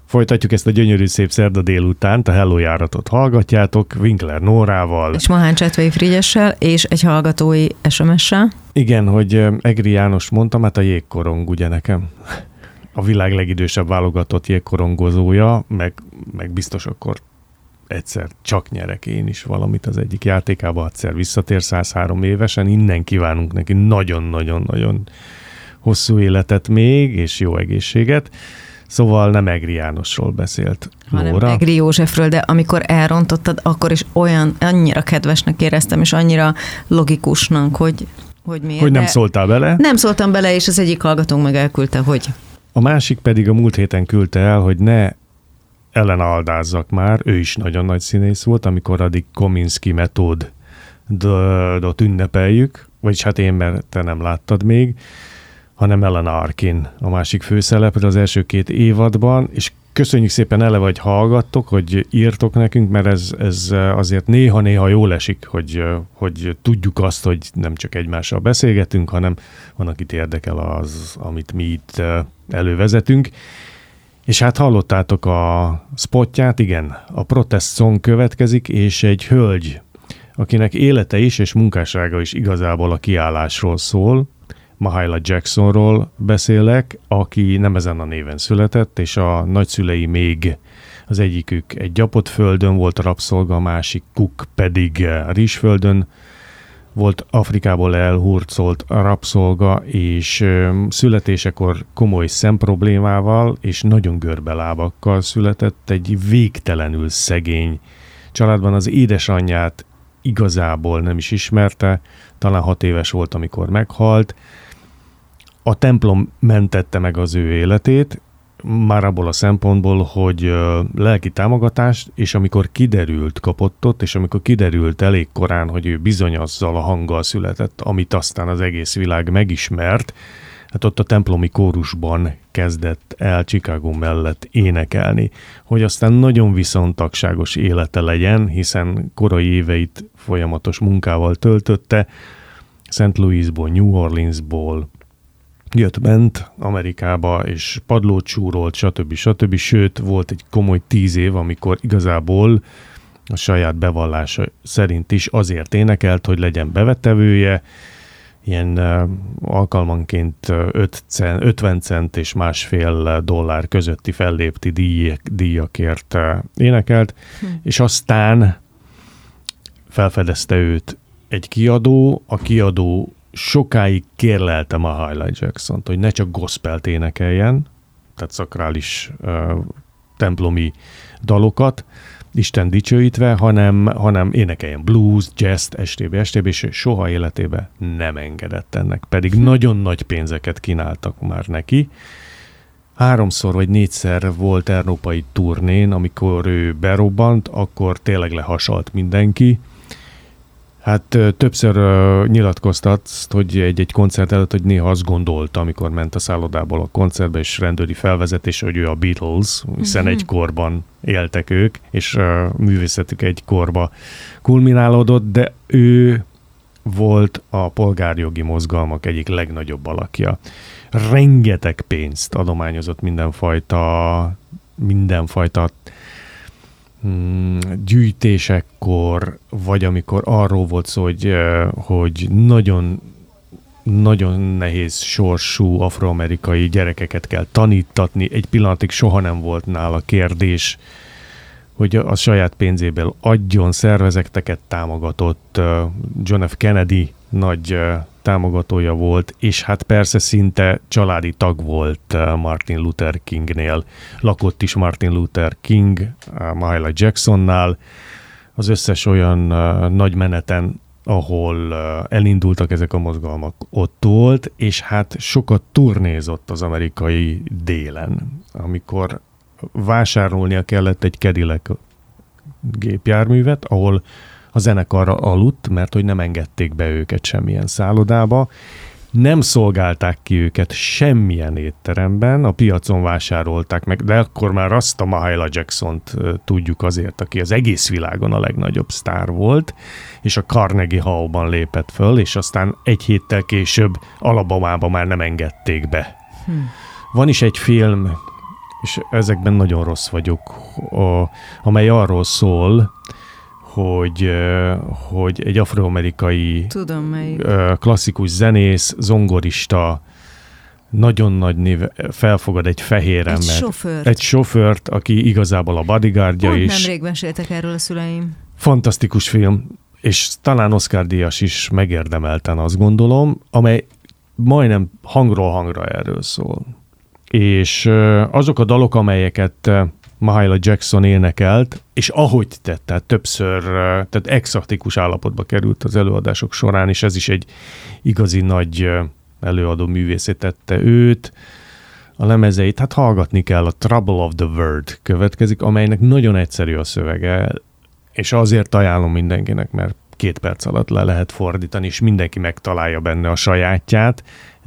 Folytatjuk ezt a gyönyörű szép szerda délutánt, a Hello járatot hallgatjátok, Winkler Nórával. És Mahán Csetvei Frigyessel, és egy hallgatói SMS-sel. Igen, hogy Egri János mondtam, hát a jégkorong ugye nekem a világ legidősebb válogatott jégkorongozója, meg biztos akkor egyszer csak nyerek én is valamit az egyik játékába, egyszer visszatér 103 évesen, innen kívánunk neki nagyon-nagyon-nagyon hosszú életet még, és jó egészséget. Szóval nem Egri Jánosról beszélt Nóra. Hanem Egri Józsefről, de amikor elrontottad, akkor is annyira kedvesnek éreztem, és annyira logikusnak, hogy miért. Hogy nem szóltál bele? Nem szóltam bele, és az egyik hallgatónk meg elküldte, hogy... A másik pedig a múlt héten küldte el, hogy ne ellenaldázzak már, ő is nagyon nagy színész volt, amikor addig Kominsky metódot ünnepeljük, vagyis hát én, mert te nem láttad még, hanem Ellen Arkin a másik főszereplő az első 2 évadban, és köszönjük szépen eleve, hogy hallgattok, hogy írtok nekünk, mert ez azért néha-néha jól esik, hogy tudjuk azt, hogy nem csak egymással beszélgetünk, hanem van, akit érdekel az, amit mi itt elővezetünk. És hát hallottátok a spotját, igen, a Protest Song következik, és egy hölgy, akinek élete is és munkássága is igazából a kiállásról szól, Mahalia Jacksonról beszélek, aki nem ezen a néven született, és a nagyszülei még az egyikük egy gyapott földön volt a rabszolga, a másik Cook pedig rizsföldön volt, Afrikából elhurcolt a rabszolga, és születésekor komoly szemproblémával és nagyon görbelábakkal született, egy végtelenül szegény családban. Az édesanyját igazából nem is ismerte, talán 6 éves volt, amikor meghalt. A templom mentette meg az ő életét, már abból a szempontból, hogy lelki támogatást, és amikor kiderült, kapott ott, és amikor kiderült elég korán, hogy ő bizony azzal a hanggal született, amit aztán az egész világ megismert, hát ott a templomi kórusban kezdett el Chicago mellett énekelni, hogy aztán nagyon viszontagságos élete legyen, hiszen korai éveit folyamatos munkával töltötte, St. Louisból, New Orleansból jött-ment Amerikába, és padlót súrolt, stb. Sőt, volt egy komoly 10 év, amikor igazából a saját bevallása szerint is azért énekelt, hogy legyen bevetevője, ilyen alkalmanként 50 cent és $1,5 közötti fellépti díjakért énekelt, és aztán felfedezte őt egy kiadó, a kiadó sokáig kérlelte Mahalia Jacksont, hogy ne csak gospelt énekeljen, tehát szakrális templomi dalokat, Isten dicsőítve, hanem énekeljen blues, jazz, stb. És soha életében nem engedett ennek, pedig nagyon nagy pénzeket kínáltak már neki. 3-szor vagy 4-szer volt európai turnén, amikor ő berobbant, akkor tényleg lehasalt mindenki. Hát többször nyilatkozta azt, hogy egy koncert előtt, hogy néha azt gondolta, amikor ment a szállodából a koncertbe, és rendőri felvezetés, hogy ő a Beatles, hiszen egy korban éltek ők, és művészetük egy korba kulminálódott, de ő volt a polgárjogi mozgalmak egyik legnagyobb alakja. Rengeteg pénzt adományozott mindenfajta gyűjtésekkor, vagy amikor arról volt szó, hogy nagyon, nagyon nehéz sorsú afroamerikai gyerekeket kell tanítatni. Egy pillanatig soha nem volt nála kérdés, hogy a saját pénzéből adjon, szervezeteket támogatott, John F. Kennedy nagy támogatója volt, és hát persze szinte családi tag volt Martin Luther Kingnél. Lakott is Martin Luther King Mahalia Jacksonnál. Az összes olyan nagy meneten, ahol elindultak ezek a mozgalmak, ott volt, és hát sokat turnézott az amerikai délen, amikor vásárolnia kellett egy Cadillac gépjárművet, ahol a zenekarra aludt, mert hogy nem engedték be őket semmilyen szállodába. Nem szolgálták ki őket semmilyen étteremben, a piacon vásárolták meg, de akkor már azt a Mahalia Jacksont tudjuk azért, aki az egész világon a legnagyobb sztár volt, és a Carnegie Hallban lépett föl, és aztán egy héttel később Alabamába már nem engedték be. Van is egy film, és ezekben nagyon rossz vagyok, amely arról szól, hogy egy afroamerikai klasszikus zenész, zongorista, nagyon nagy név felfogad egy fehér ember. Egy sofőrt, aki igazából a bodyguardja is. Nemrég meséltek erről a szüleim. Fantasztikus film, és talán Oscar-díjas is megérdemelten, azt gondolom, amely majdnem hangról hangra erről szól. És azok a dalok, amelyeket Mahalia Jackson énekelt, és ahogy tett, tehát többször, tehát extaktikus állapotba került az előadások során, és ez is egy igazi nagy előadó művészét tette őt, a lemezeit, hát hallgatni kell, a Trouble of the World következik, amelynek nagyon egyszerű a szövege, és azért ajánlom mindenkinek, mert 2 perc alatt le lehet fordítani, és mindenki megtalálja benne a sajátját,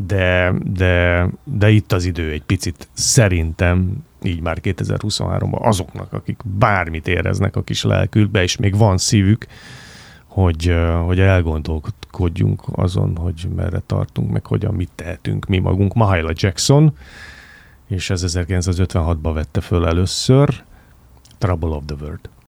de itt az idő egy picit szerintem, így már 2023-ban azoknak, akik bármit éreznek a kis lelkükbe, és még van szívük, hogy elgondolkodjunk azon, hogy merre tartunk, meg hogyan mit tehetünk mi magunk. Mahalia Jackson, és ez 1956-ban vette föl először, Trouble of the World.